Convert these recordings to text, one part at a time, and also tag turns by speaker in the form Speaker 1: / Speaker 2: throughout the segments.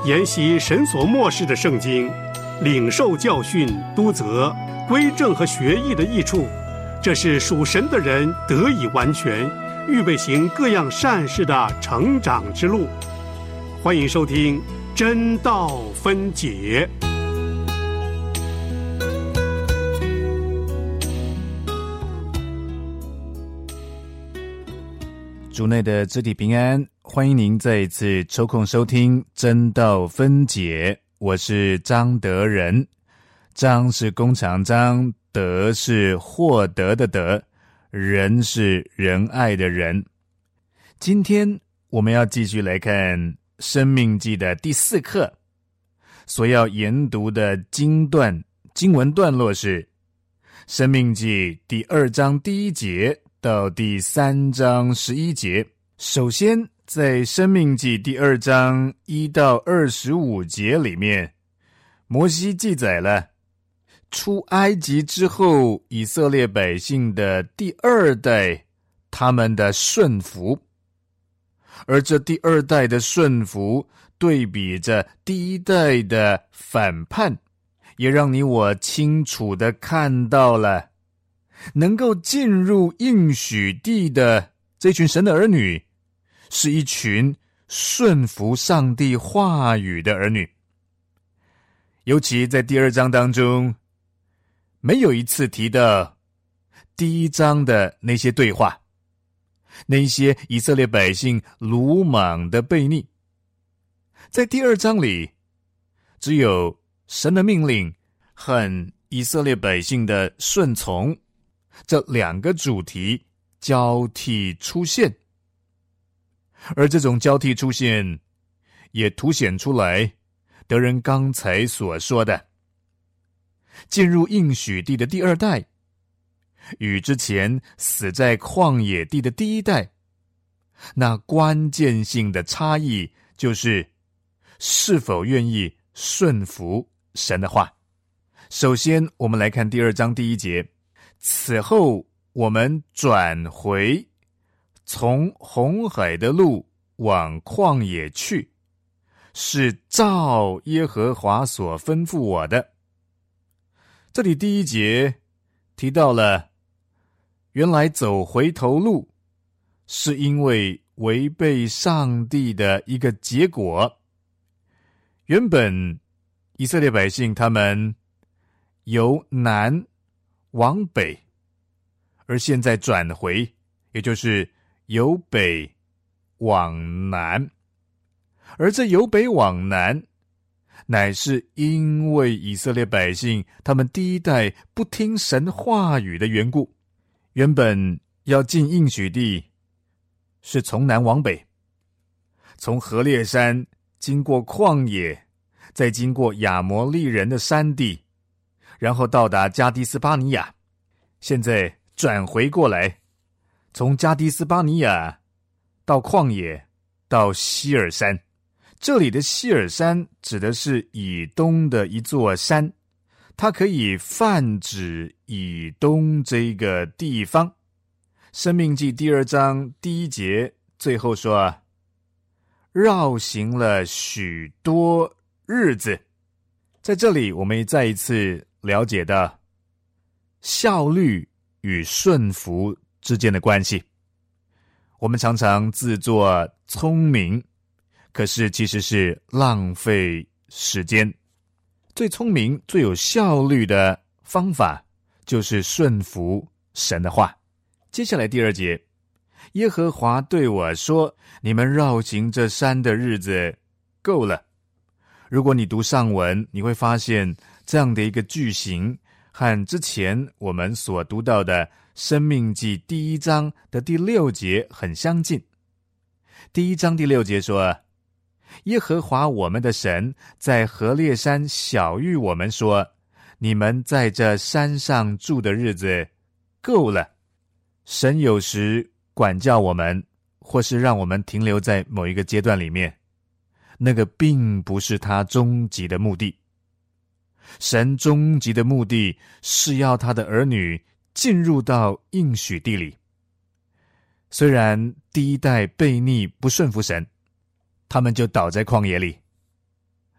Speaker 1: 研习神所默示的圣经，领受教训、督责、归正和学艺的益处，这是属神的人得以完全，预备行各样善事的成长之路。欢迎收听真道分解。
Speaker 2: 主内的肢体平安，欢迎您再一次抽空收听真道分解。我是张德仁，张是弓长张，德是获得的德，仁是仁爱的仁。今天我们要继续来看生命记的第4课，所要研读的经文段落是生命记第2章第1节到第3章11节。首先在生命记第2章1到25节里面，摩西记载了出埃及之后以色列百姓的第2代他们的顺服，而这第2代的顺服对比着第1代的反叛，也让你我清楚地看到了能够进入应许地的这群神的儿女，是一群顺服上帝话语的儿女。尤其在第2章当中，没有一次提到第1章的那些对话，那些以色列百姓鲁莽的悖逆。在第2章里，只有神的命令和以色列百姓的顺从，这2个主题交替出现。而这种交替出现也凸显出来德仁刚才所说的进入应许地的第2代与之前死在旷野地的第1代，那关键性的差异就是是否愿意顺服神的话。首先我们来看第2章第1节，此后我们转回从红海的路往旷野去，是照耶和华所吩咐我的。这里第1节提到了原来走回头路是因为违背上帝的一个结果。原本以色列百姓他们由南往北，而现在转回，也就是由北往南。而这由北往南乃是因为以色列百姓他们第1代不听神话语的缘故。原本要进应许地是从南往北，从何烈山经过旷野，再经过亚摩利人的山地，然后到达加迪斯巴尼亚。现在转回过来，从加迪斯巴尼亚到旷野，到希尔山。这里的希尔山指的是以东的一座山，它可以泛指以东这个地方。申命记第2章第1节最后说，绕行了许多日子。在这里我们再一次了解到效率与顺服之间的关系。我们常常自作聪明，可是其实是浪费时间。最聪明最有效率的方法就是顺服神的话。接下来第2节，耶和华对我说，你们绕行这山的日子够了。如果你读上文，你会发现这样的一个句型和之前我们所读到的申命记第1章的第6节很相近。第1章第6节说，耶和华我们的神在何烈山晓谕我们说，你们在这山上住的日子够了。神有时管教我们，或是让我们停留在某一个阶段里面，那个并不是他终极的目的。神终极的目的是要他的儿女进入到应许地里。虽然第1代悖逆不顺服神，他们就倒在旷野里，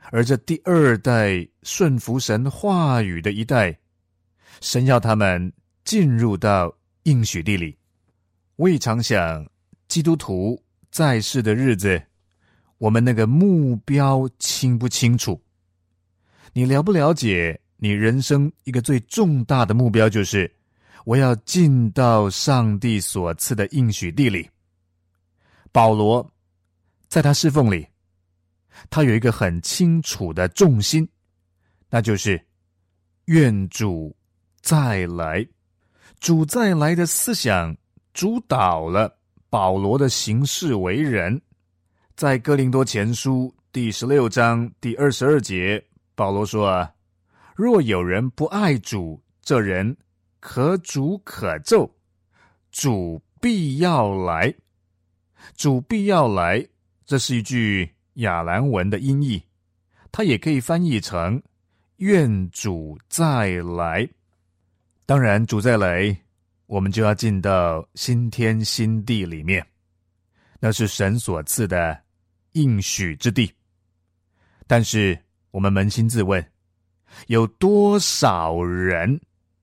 Speaker 2: 而这第二代顺服神话语的一代，神要他们进入到应许地里。我也常想，基督徒在世的日子，我们那个目标清不清楚？你了不了解你人生一个最重大的目标，就是我要进到上帝所赐的应许地里。保罗在他侍奉里，他有一个很清楚的重心，那就是愿主再来。主再来的思想主导了保罗的行事为人。在哥林多前书第16章第22节，保罗说，若有人不爱主，这人可诅可咒，主必要来。主必要来，这是一句亚兰文的音译，它也可以翻译成愿主再来。当然，主再来，我们就要进到新天新地里面，那是神所赐的应许之地。但是我们扪心自问，有多少人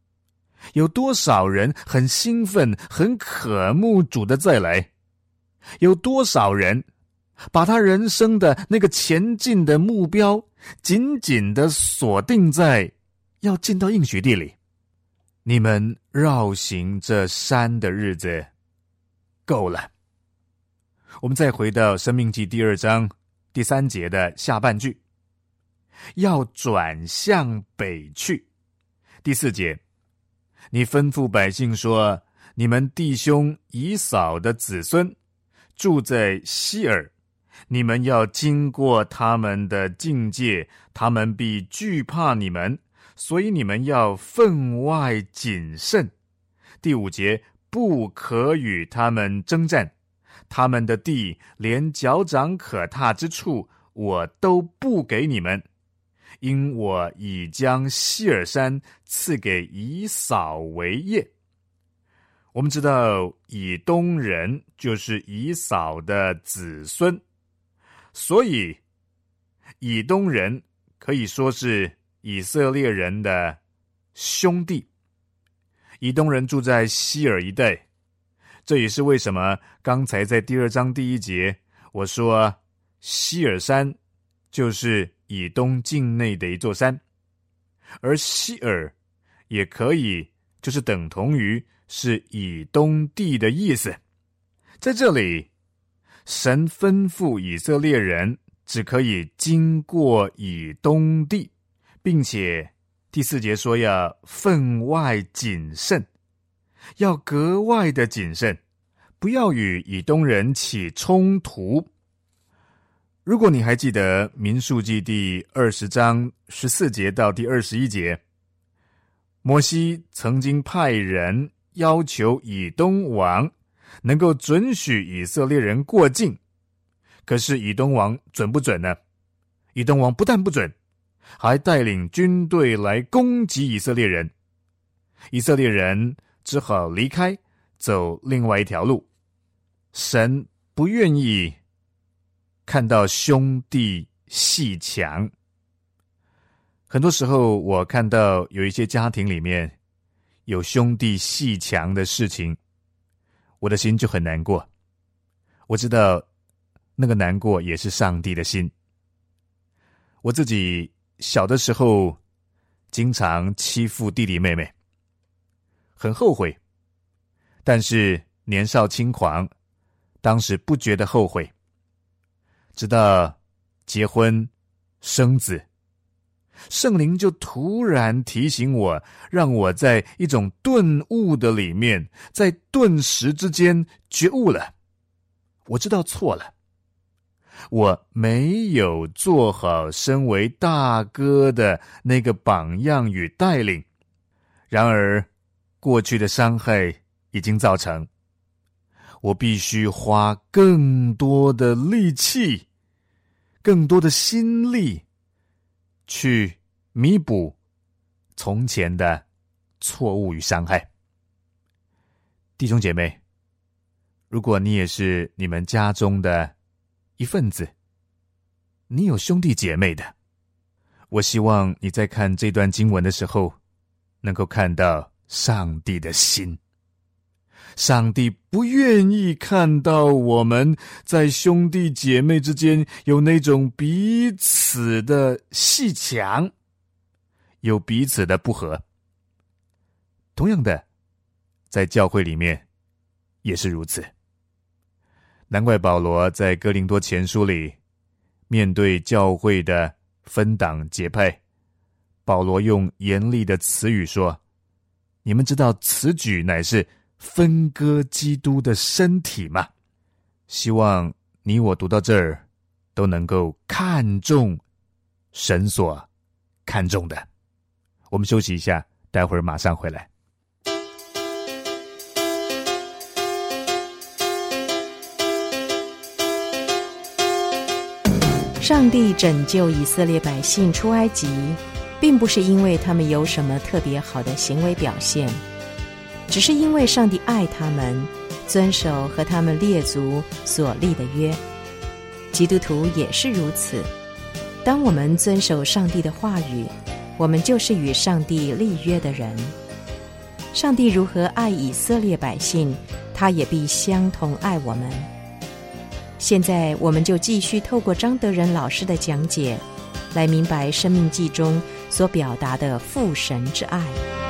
Speaker 2: 很兴奋，很渴慕主的再来？有多少人把他人生的那个前进的目标紧紧地锁定在要进到应许地里？你们绕行这山的日子够了。我们再回到申命记第2章第3节的下半句，要转向北去。第4节，你吩咐百姓说，你们弟兄以扫的子孙住在西珥，你们要经过他们的境界，他们必惧怕你们，所以你们要分外谨慎。第5节，不可与他们征战，他们的地连脚掌可踏之处我都不给你们，因我已将西珥山赐给以扫为业。我们知道以东人就是以扫的子孙，所以以东人可以说是以色列人的兄弟。以东人住在西珥一带，这也是为什么刚才在第2章第1节我说西珥山就是以东境内的一座山，而西珥也可以就是等同于是以东地的意思。在这里，神吩咐以色列人只可以经过以东地，并且第4节说要分外谨慎，要格外的谨慎，不要与以东人起冲突。如果你还记得民数记第20章14节到第21节，摩西曾经派人要求以东王能够准许以色列人过境，可是以东王准不准呢？以东王不但不准，还带领军队来攻击以色列人。以色列人只好离开，走另外一条路。神不愿意看到兄弟阋墙。很多时候我看到有一些家庭里面有兄弟阋墙的事情，我的心就很难过。我知道那个难过也是上帝的心。我自己小的时候经常欺负弟弟妹妹，很后悔，但是年少轻狂，当时不觉得后悔。直到结婚生子，圣灵就突然提醒我，让我在一种顿悟的里面，在顿时之间觉悟了。我知道错了，我没有做好身为大哥的那个榜样与带领，然而过去的伤害已经造成，我必须花更多的力气，更多的心力去弥补从前的错误与伤害。弟兄姐妹，如果你也是你们家中的一份子，你有兄弟姐妹的， 我希望你在看这段经文的时候，能够看到上帝的心。上帝不愿意看到我们在兄弟姐妹之间有那种彼此的阋墙，有彼此的不和。同样的，在教会里面也是如此。难怪保罗在哥林多前书里，面对教会的分党结派，保罗用严厉的词语说：你们知道此举乃是分割基督的身体吗？希望你我读到这儿都能够看重神所看重的。我们休息一下，待会儿马上回来。
Speaker 3: 上帝拯救以色列百姓出埃及，并不是因为他们有什么特别好的行为表现，只是因为上帝爱他们，遵守和他们列祖所立的约。基督徒也是如此，当我们遵守上帝的话语，我们就是与上帝立约的人。上帝如何爱以色列百姓，他也必相同爱我们。现在我们就继续透过张德仁老师的讲解，来明白《生命记》中所表达的父神之爱。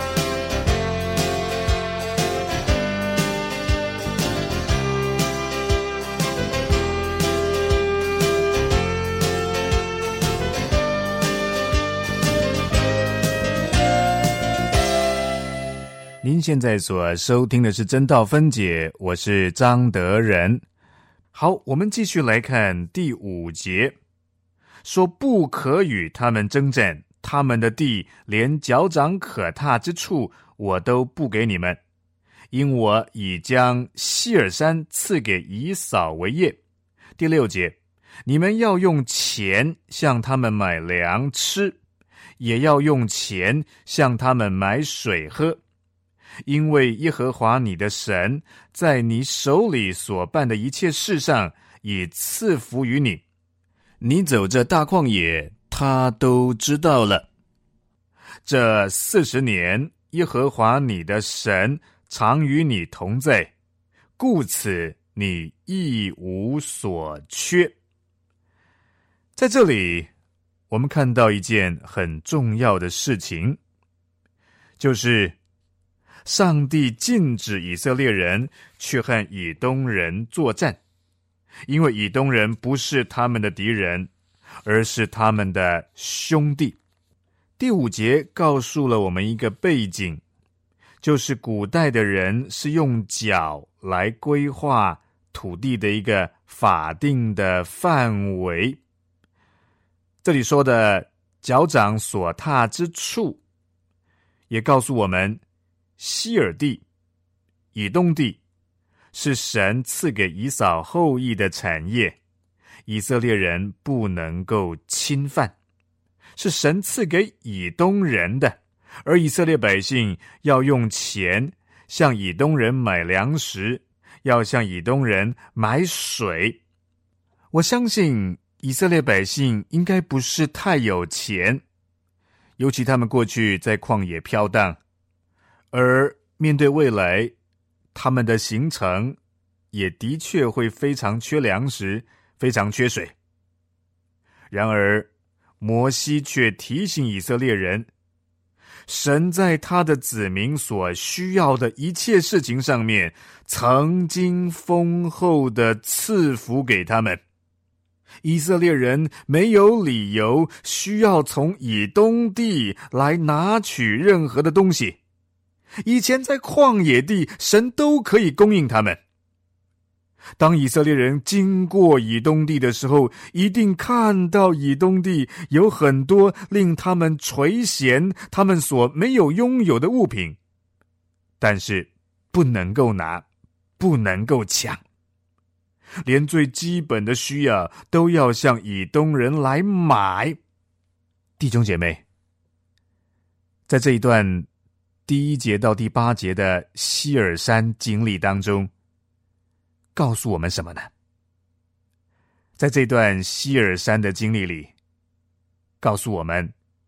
Speaker 2: 您现在所收听的是真道分解，我是张德仁。好，我们继续来看第5节，说不可与他们征战，他们的地连脚掌可踏之处我都不给你们，因我已将希尔山赐给以扫为业。第6节，你们要用钱向他们买粮吃，也要用钱向他们买水喝，因为耶和华你的神在你手里所办的一切事上已赐福于你，你走这大旷野，他都知道了。这40年，耶和华你的神常与你同在，故此你一无所缺。在这里，我们看到一件很重要的事情，就是上帝禁止以色列人去和以东人作战，因为以东人不是他们的敌人，而是他们的兄弟。第5节告诉了我们一个背景，就是古代的人是用脚来规划土地的一个法定的范围。这里说的脚掌所踏之处，也告诉我们西尔地、以东地是神赐给以扫后裔的产业，以色列人不能够侵犯，是神赐给以东人的，而以色列百姓要用钱向以东人买粮食，要向以东人买水。我相信以色列百姓应该不是太有钱，尤其他们过去在旷野飘荡，而面对未来，他们的行程也的确会非常缺粮食，非常缺水。然而摩西却提醒以色列人，神在他的子民所需要的一切事情上面，曾经丰厚的赐福给他们。以色列人没有理由需要从以东地来拿取任何的东西，以前在旷野地，神都可以供应他们。当以色列人经过以东地的时候，一定看到以东地有很多令他们垂涎他们所没有拥有的物品，但是不能够拿，不能够抢，连最基本的需要都要向以东人来买。弟兄姐妹，在这一段第1节到第8节的希尔山经历当中，告诉我们什么呢？在这段希尔山的经历里，告诉我们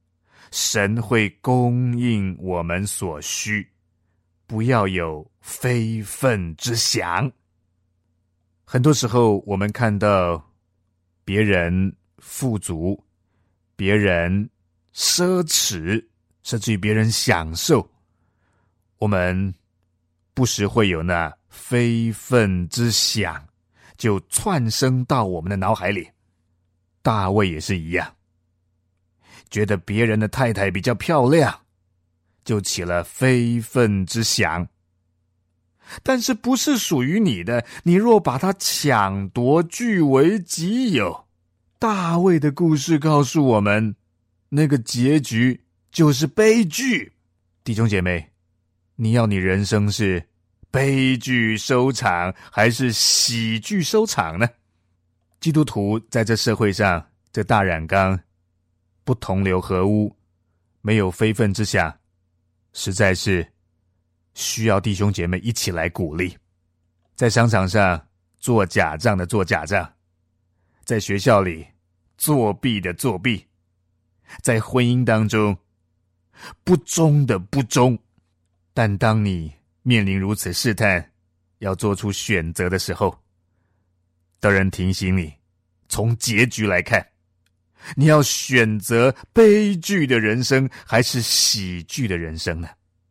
Speaker 2: 神会供应我们所需，不要有非分之想。很多时候我们看到别人富足，别人奢侈，甚至于别人享受，我们不时会有那非分之想，就窜升到我们的脑海里。大卫也是一样，觉得别人的太太比较漂亮，就起了非分之想。但是不是属于你的，你若把它抢夺据为己有，大卫的故事告诉我们，那个结局就是悲剧。弟兄姐妹，你要你人生是悲剧收场还是喜剧收场呢？基督徒在这社会上，这大染缸不同流合污，没有非分之想，实在是需要弟兄姐妹一起来鼓励。在商场上做假账的做假账，在学校里作弊的作弊，在婚姻当中不忠的不忠。但当你面临如此试探，要做出选择的时候，得人提醒你，从结局来看，你要选择悲剧的人生还是喜剧的人生呢？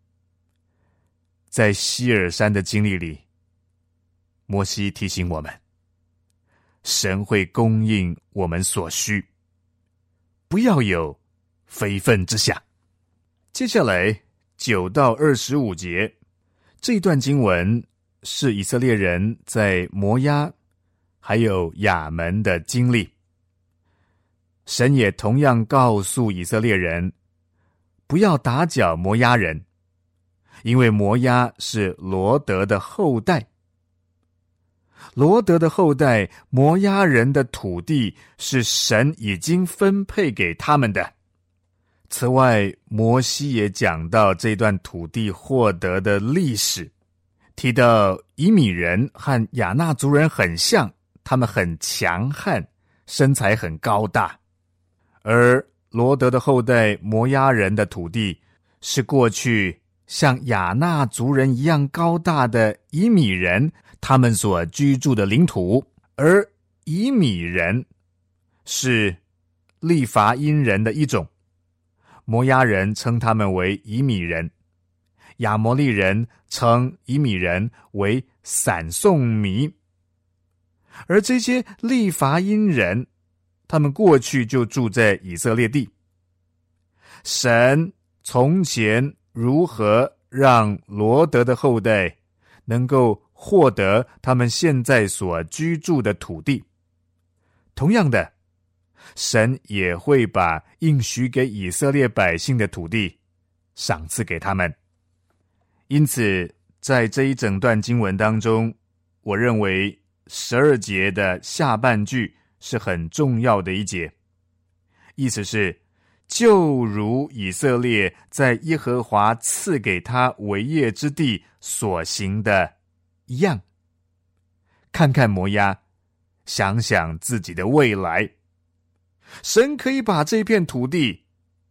Speaker 2: 在西尔山的经历里，摩西提醒我们，神会供应我们所需，不要有非分之想。接下来9到25节，这一段经文是以色列人在摩押还有亚门的经历。神也同样告诉以色列人，不要打搅摩押人，因为摩押是罗德的后代。罗德的后代，摩押人的土地是神已经分配给他们的。此外，摩西也讲到这段土地获得的历史，提到以米人和亚衲族人很像，他们很强悍，身材很高大。而罗德的后代摩押人的土地是过去像亚衲族人一样高大的以米人他们所居住的领土，而以米人是利乏音人的一种，摩押人称他们为以米人，亚摩利人称以米人为散送米。而这些利乏音人，他们过去就住在以色列地。神从前如何让罗德的后代能够获得他们现在所居住的土地，同样的，神也会把应许给以色列百姓的土地赏赐给他们。因此，在这一整段经文当中，我认为12节的下半句是很重要的一节，意思是，就如以色列在耶和华赐给他为业之地所行的一样。看看摩押，想想自己的未来。神可以把这片土地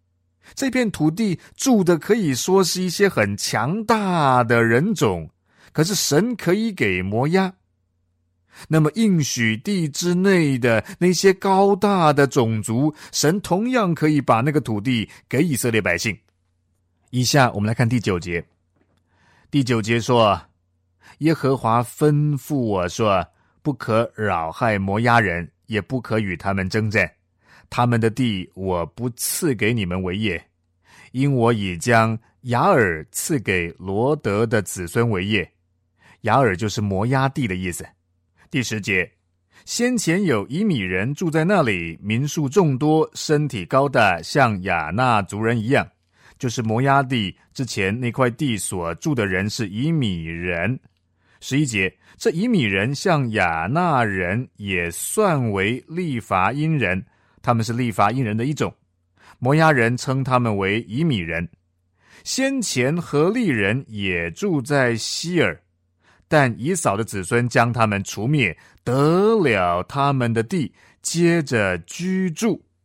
Speaker 2: 住的可以说是一些很强大的人种，可是神可以给摩押。那么应许地之内的那些高大的种族，神同样可以把那个土地给以色列百姓。以下我们来看第9节。第9节说，耶和华吩咐我说，不可扰害摩押人，也不可与他们征战，他们的地我不赐给你们为业，因我已将雅尔赐给罗德的子孙为业。雅尔就是摩押地的意思。第10节，先前有以米人住在那里，民数众多，身体高大，像亚衲族人一样，就是摩押地之前那块地所住的人是以米人。11节，这以米人像亚衲人，也算为利乏音人，他们是利乏音人的一种，摩押人称他们为以米人。先前何利人也住在希尔，但以扫的子孙将他们除灭，得了他们的地，接着居住。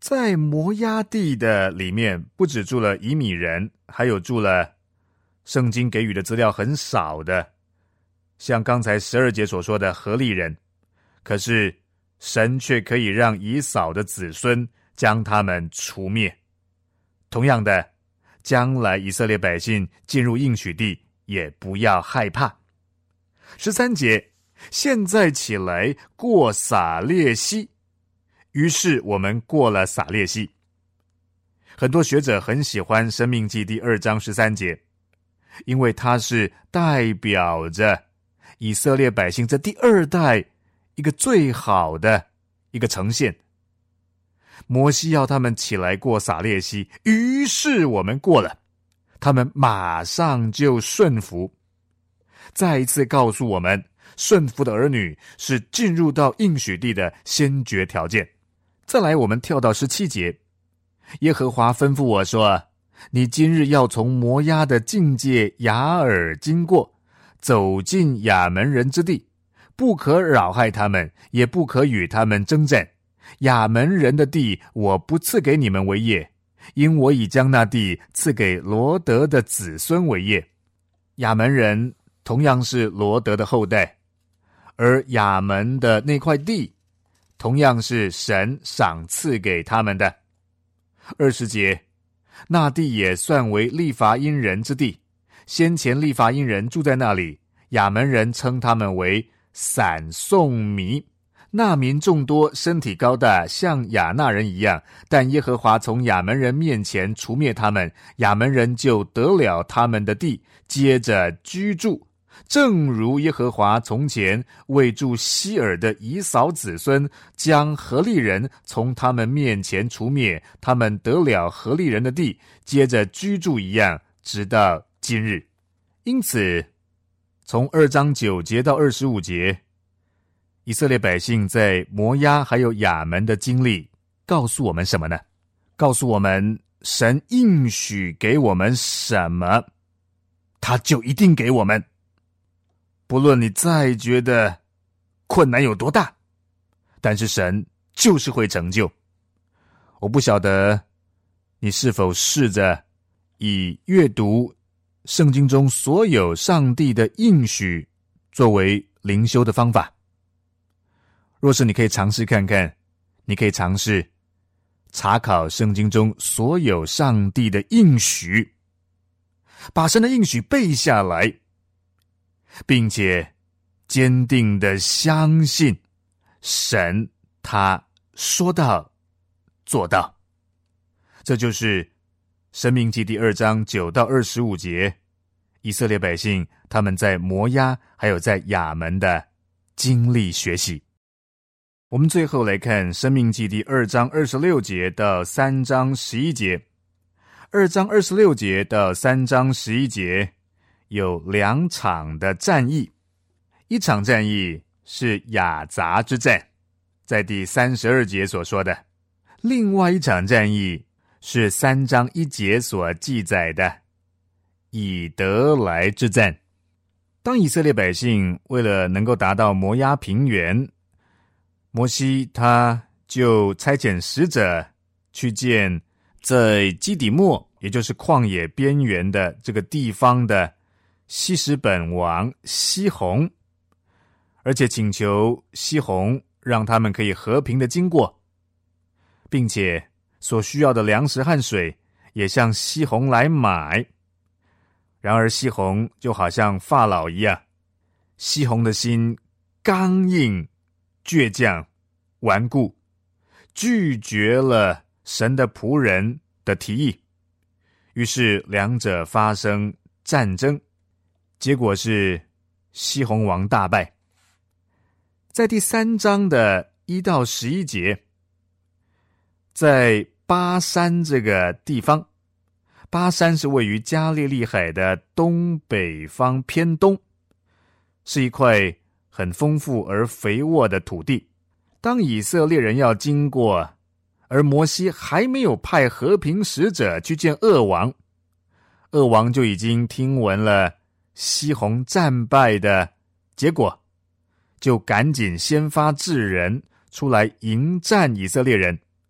Speaker 2: 在摩押地的里面，不只住了以米人，还有住了圣经给予的资料很少的，像刚才12节所说的何利人。可是神却可以让以扫的子孙将他们除灭。同样的，将来以色列百姓进入应许地，也不要害怕。13节，现在起来过撒列西。于是我们过了撒列西。很多学者很喜欢申命记第2章13节，因为它是代表着以色列百姓这第2代一个最好的一个呈现。摩西要他们起来过撒列西，于是我们过了，他们马上就顺服。再一次告诉我们，顺服的儿女是进入到应许地的先决条件。再来，我们跳到17节，耶和华吩咐我说，你今日要从摩押的境界雅尔经过，走进亚门人之地，不可扰害他们，也不可与他们征战。亚门人的地我不赐给你们为业，因我已将那地赐给罗德的子孙为业。亚门人同样是罗德的后代，而亚门的那块地同样是神赏赐给他们的。20节，那地也算为利乏音人之地，先前利乏音人住在那里，亚门人称他们为散送民。那民众多，身体高大，像亚纳人一样，但耶和华从亚门人面前除灭他们，亚门人就得了他们的地，接着居住。正如耶和华从前为住西珥的以扫子孙，将何利人从他们面前除灭，他们得了何利人的地，接着居住一样，直到今日。因此，从2章9节到25节，以色列百姓在摩押还有亚门的经历告诉我们什么呢？告诉我们神应许给我们什么，他就一定给我们。不论你再觉得困难有多大，但是神就是会成就。我不晓得你是否试着以阅读圣经中所有上帝的应许作为灵修的方法。若是你可以尝试看看，你可以尝试查考圣经中所有上帝的应许，把神的应许背下来，并且坚定地相信神他说到做到。这就是申命记第2章9到25节，以色列百姓他们在摩押还有在亚门的经历学习。我们最后来看申命记第2章26节到3章11节。2章26节到3章11节有2场的战役。一场战役是雅杂之战，在第32节所说的。另外一场战役是3章1节所记载的以得来之战。当以色列百姓为了能够达到摩押平原，摩西他就差遣使者去见在基底末，也就是旷野边缘的这个地方的希实本王西宏，而且请求西宏让他们可以和平的经过，并且所需要的粮食和水也向西宏来买。然而西宏就好像法老一样，西宏的心刚硬倔强顽固，拒绝了神的仆人的提议，于是两者发生战争，结果是西宏王大败。在第3章的1到11节，在巴山这个地方，巴山是位于加利利海的东北方偏东，是一块很丰富而肥沃的土地。当以色列人要经过，而摩西还没有派和平使者去见噩王，噩王就已经听闻了西宏战败的结果，就赶紧先发制人出来迎战以色列人。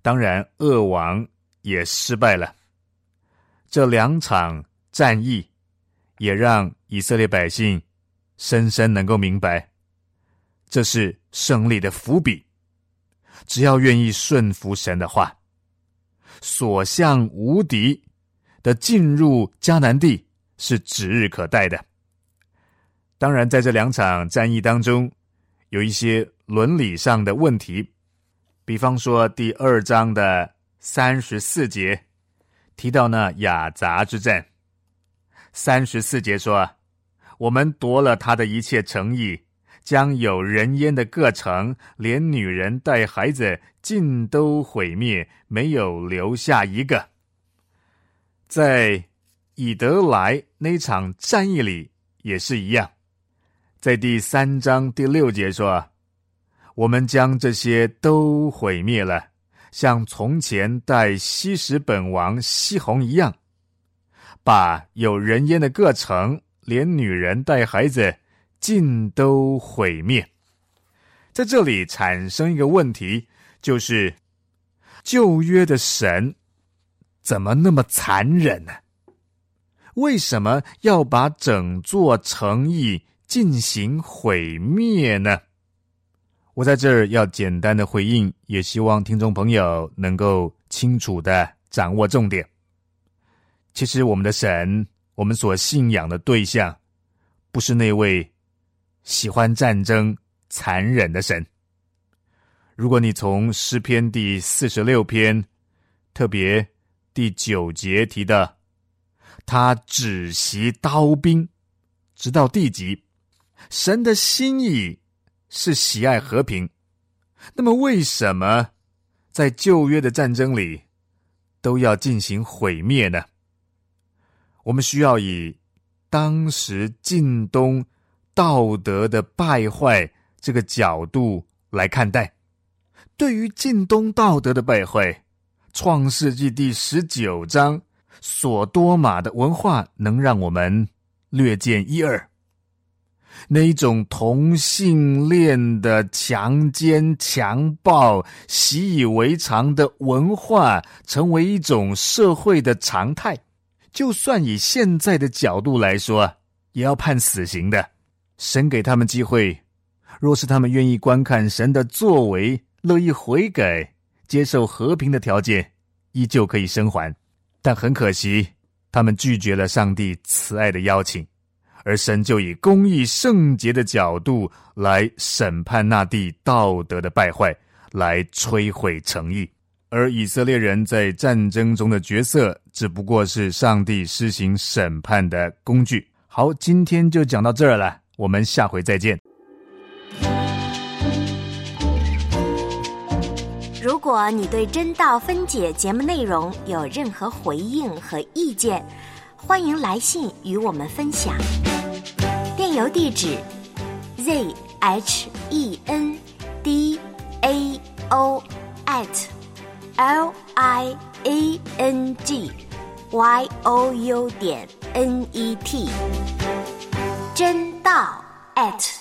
Speaker 2: 当然恶王也失败了。这2场战役也让以色列百姓深深能够明白，这是胜利的伏笔。只要愿意顺服神的话，所向无敌的进入迦南地是指日可待的。当然在这2场战役当中，有一些伦理上的问题，比方说第2章的34节提到那雅杂之战。34节说，我们夺了他的一切城邑，将有人烟的各城，连女人带孩子尽都毁灭，没有留下一个。在以得来那场战役里也是一样，在第3章第6节说，我们将这些都毁灭了，像从前带西什本王西宏一样，把有人烟的各城，连女人带孩子尽都毁灭。在这里产生一个问题，就是旧约的神怎么那么残忍呢？为什么要把整座城邑进行毁灭呢？我在这儿要简单的回应，也希望听众朋友能够清楚的掌握重点。其实我们的神，我们所信仰的对象，不是那位喜欢战争、残忍的神。如果你从诗篇第46篇，特别第9节提到，他止息刀兵，直到地极。神的心意是喜爱和平，那么为什么在旧约的战争里都要进行毁灭呢？我们需要以当时近东道德的败坏这个角度来看待。对于近东道德的败坏，创世纪第19章所多玛的文化能让我们略见一二。那一种同性恋的强奸、强暴习以为常的文化，成为一种社会的常态。就算以现在的角度来说，也要判死刑的。神给他们机会，若是他们愿意观看神的作为，乐意悔改，接受和平的条件，依旧可以生还。但很可惜，他们拒绝了上帝慈爱的邀请，而神就以公义圣洁的角度来审判那地道德的败坏，来摧毁城邑。而以色列人在战争中的角色，只不过是上帝施行审判的工具。好，今天就讲到这儿了，我们下回再见。
Speaker 4: 如果你对真道分解节目内容有任何回应和意见，欢迎来信与我们分享。电邮地址 zhendao@liangyou.net 真道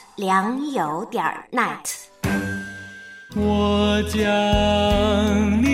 Speaker 4: @良友.net。
Speaker 5: 我将你